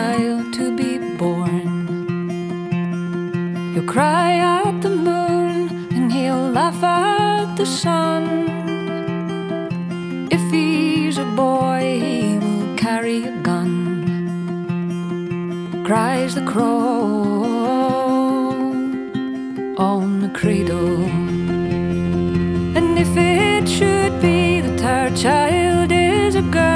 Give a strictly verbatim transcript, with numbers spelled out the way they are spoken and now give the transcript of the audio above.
child to be born. He'll cry at the moon and he'll laugh at the sun. If he's a boy, he will carry a gun. Cries the crow on the cradle. And if it should be that our child is a girl,